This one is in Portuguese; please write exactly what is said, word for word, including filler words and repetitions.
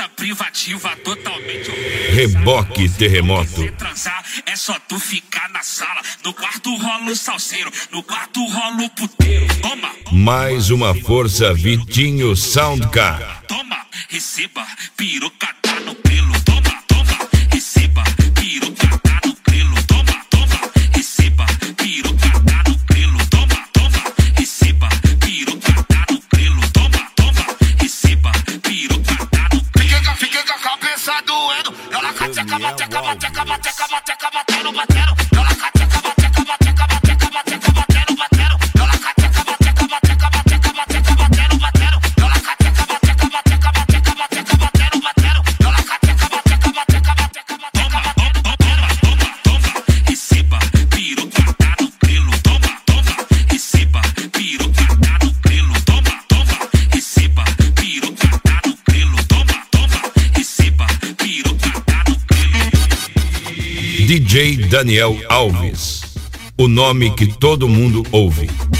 Casa privativa totalmente. Reboque Terremoto. Se transar é só tu ficar na sala. No quarto rola o salseiro, no quarto rola o puteiro. Toma. Mais uma força Vitinho Soundcar. Toma, receba, piroca tá no pelo. Toma, toma, receba, piroca tá no pelo. Toma, toma, receba, piroca tá no pelo. Toma, toma, receba, piroca tá no pelo. Toma, toma, receba, piroca tá no pelo. Fiquei com a cabeça doendo. Ela cateca, bateca, bateca, bateca, bateca, batendo, batendo. Ela cateca, bateca, bateca, bateca, bateca, batendo, batendo. Ela cateca, bateca, bateca, bateca, bateca, batendo, batendo. Ela cateca, bateca, bateca, bateca, bateca, batendo, batendo. Ela cateca, bateca, bateca, bateca, bateca, batendo, batendo. Toma, toma, receba, piroca tá no pelo. Toma, toma, receba, piroca tá no pelo. Toma, toma, receba, piroca tá no pelo. Toma, toma, receba, piroca tá no pelo. D J Daniel Alves. O nome que todo mundo ouve.